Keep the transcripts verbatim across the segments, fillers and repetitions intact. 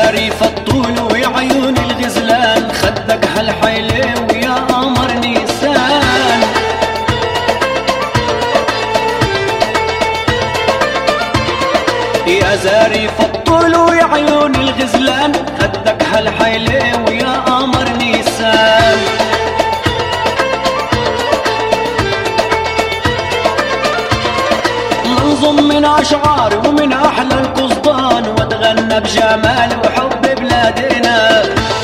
زارف الطول ويا عيون الغزلان، خدك هالحيلة ويا قمر نيسان. يا زارف الطول ويا عيون الغزلان، خدك هالحيلة ويا قمر نيسان. ننظم من أشعار ومن أحلى القصدان، واتغنى بجمال وحب بلادنا.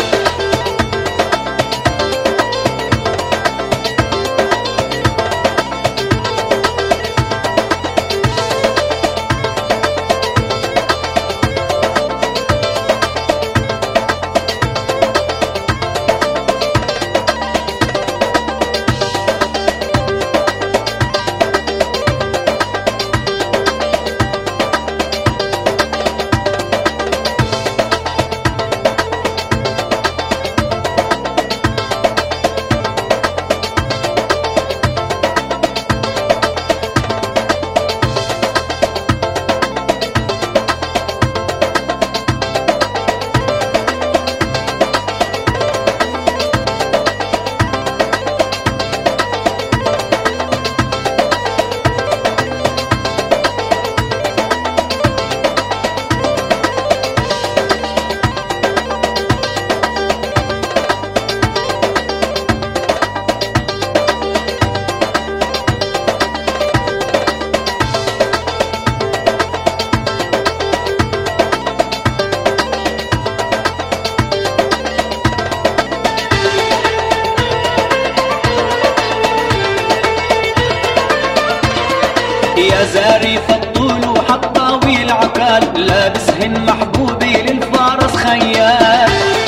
يا زارف الطول وحطاوي العكال، لابسهن محبوبي للفارس خيال.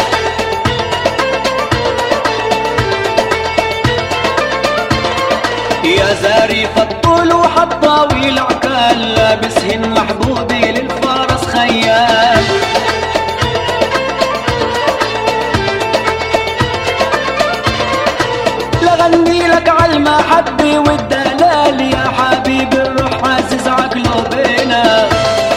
يا زارف الطول وحطاوي العكال، لابسهن محبوبي للفارس خيال. لغني لك عالمحبة والدلال يا حبيبي، الروح عزيز عقله بينا.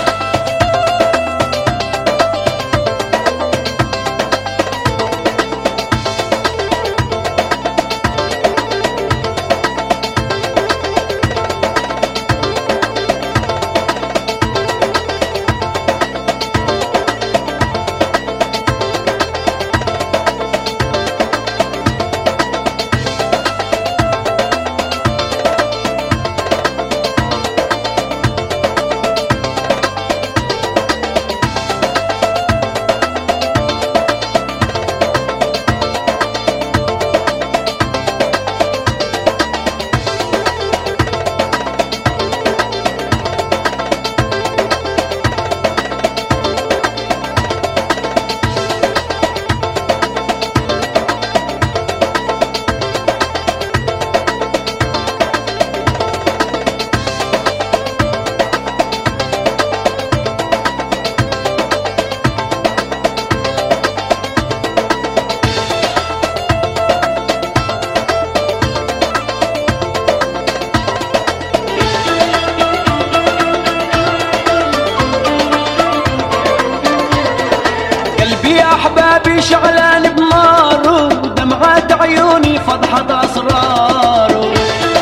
أحبابي شعلان بناره، دمعات عيوني فضحت أسراره.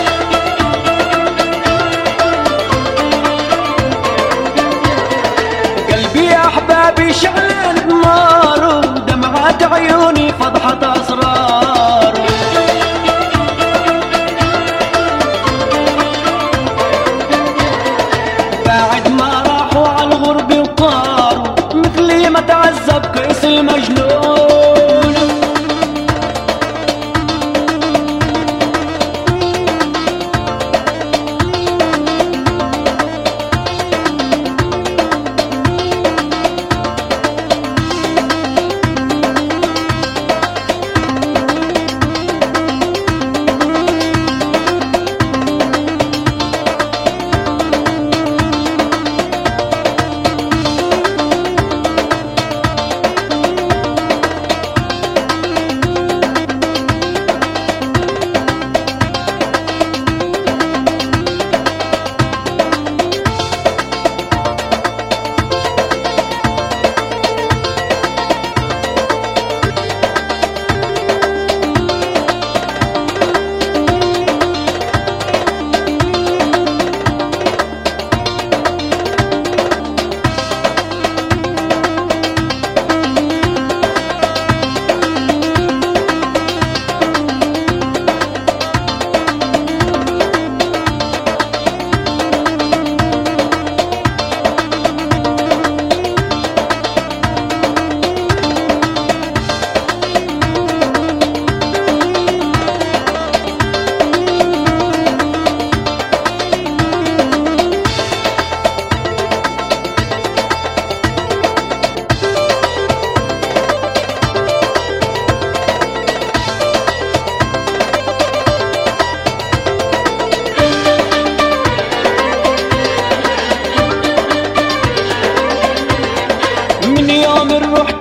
قلبي أحبابي شعلان بناره، دمعات عيوني فضحت أسراره. بعد ما راحوا على الغرب وطاروا، مثلي ما تعذب كيس المجنون.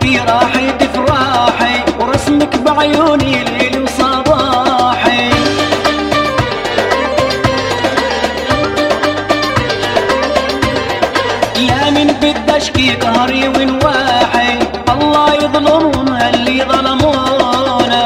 في راحي تفراحي ورسمك بعيوني ليل وصباحي. يا من بدي اشكي قهري ونواحي الله يظلمهم اللي ظلمونا.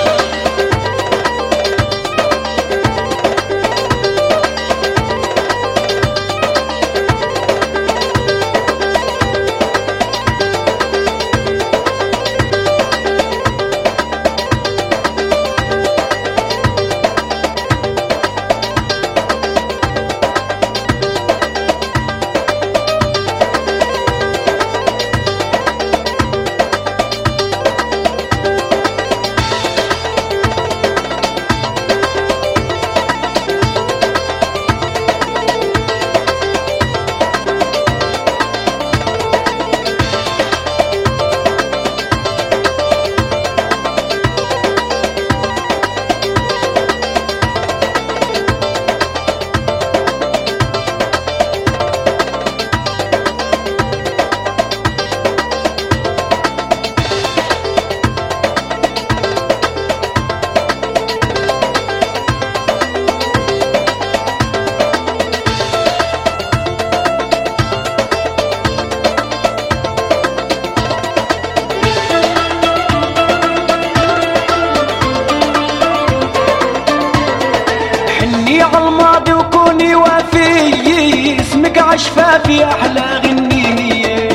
عالماضي وكوني وفي اسمك عشفافي احلى غنية.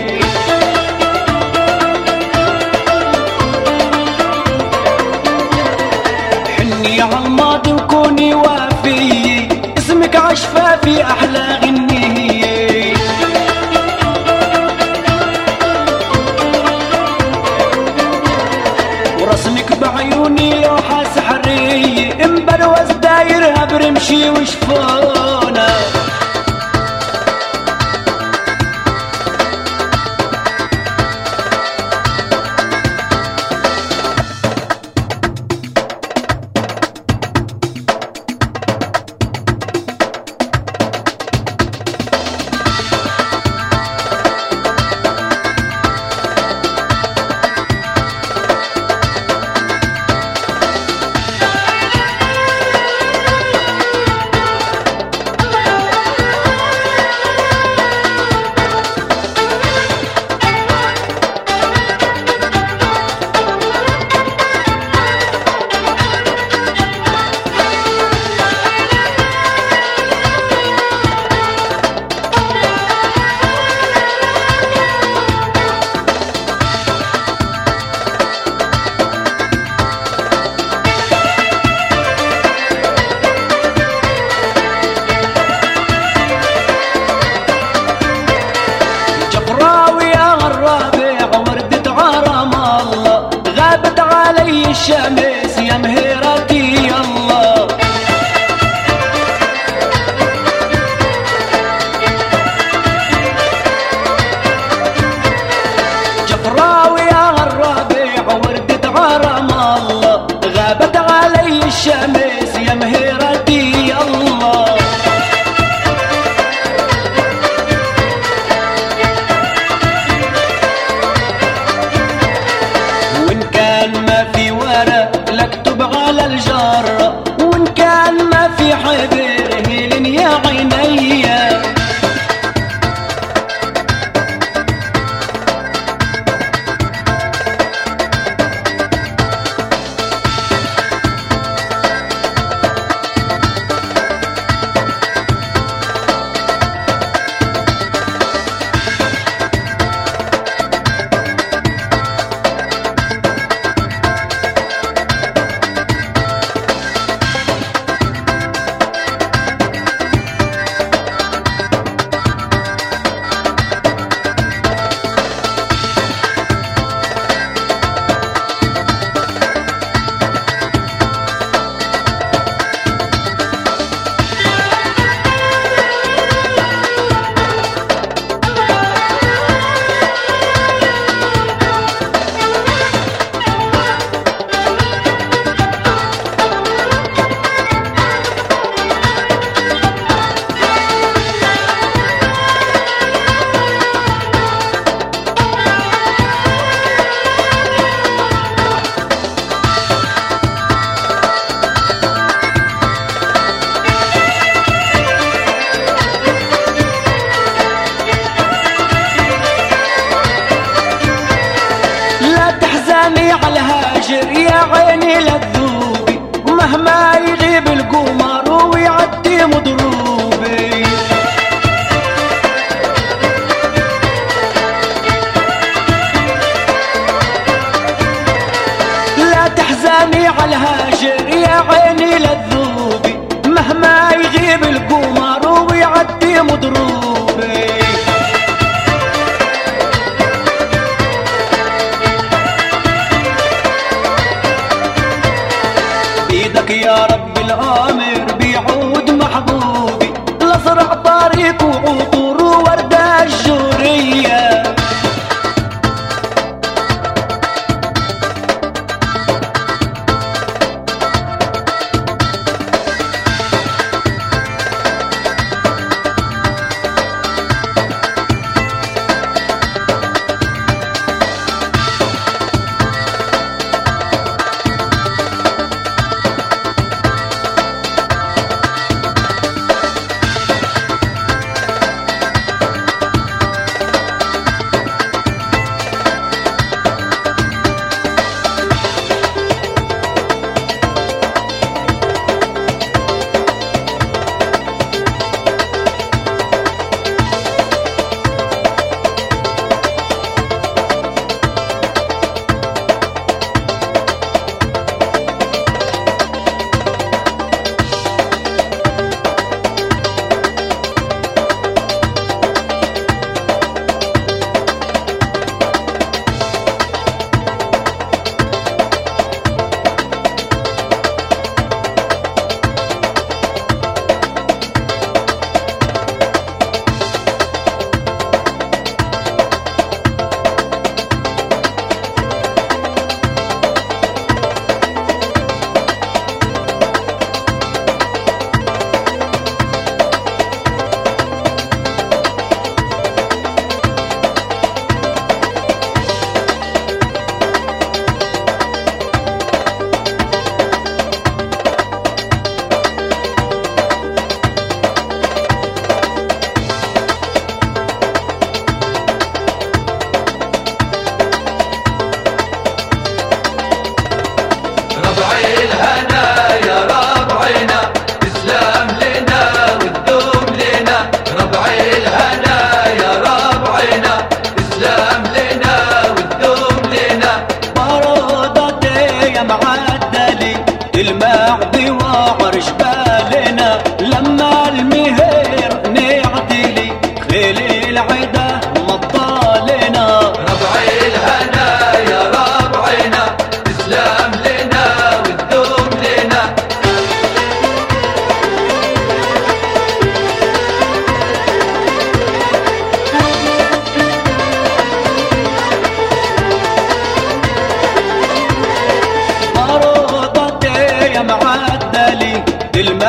حني عالماضي وكوني وفي اسمك عشفافي احلى غنية. ورسمك بعيوني لوحة سحرية امبروز دايرها برمشي وشفونة. الشمس يا مهيرتي الله. جفراوي يا الربيع وردة غرام الله غابت علي الشمس يا مهيرتي الله. وإن كان ما في ورق لاكتب تحزني على الهاجر يا عيني للذوبي، مهما يغيب القمر ويعدي مضروبي. لا تحزني على الهاجر يا عيني للذوبي، مهما يغيب القمر ويعدي مضروبي. بيدك يا رب الامر بيعود محبوبي، لازرع طريق وعطور وردة الجورية. المعدي وعرش بالنا لما المهير نعدلي خيل العدا مطالنا. ربع الهنا يا ربعنا تسلم لنا وتدوم لنا. معدلي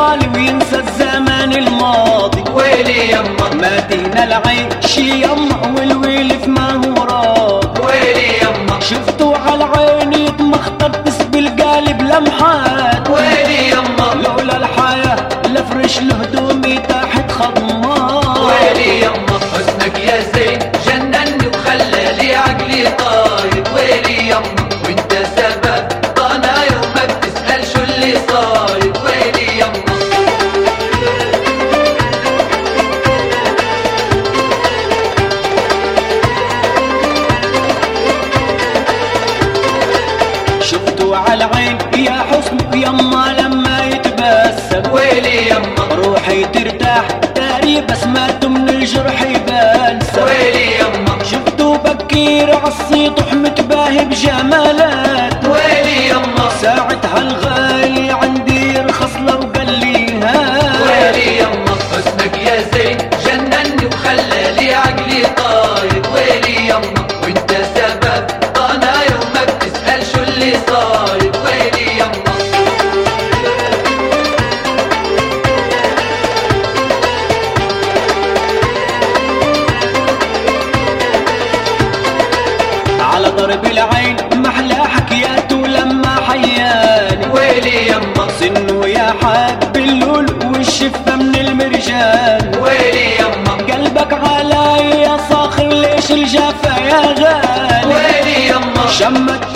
يطالي وينسى الزمان الماضي. ويلي يما ماتينا العيش يما والويل في ما هو راضي. ويلي يما شفتوا على عيني مخطر تسبي القالب لمحات. ويلي يما لولا الحياة لفرش لهدومي تحت خضمات. ويلي يما حسنك يا زين جنني وخلى لي عقلي طاير. ويلي يما وانت سبب ضنا يومك تسأل شو اللي صاير. ويلي يما شفتوا على عين يا حسن يما لما يتبسم. ويلي يما روحي ترتاح داري بسمات من الجرح يبلسم. ويلي يما شفتوا بكير عالسطح متباهي بجمالات. ويلي يما ساعتها الغالي عندي رخص لو قال لي هات. ويلي يما حسنك يا زين جنني وخلى لي عقلي طاير. ويلي يما وانت سبب ضنا يومك تسأل شو اللي صاير. ويلي يما على ضرب العين محلى حكياته لما حياني. ويلي يما سنه يا حب اللول والشفة من المرجان. ويلي يما قلبك علي يا صاخر ليش الجافة يا غالي. ويلي يما شمت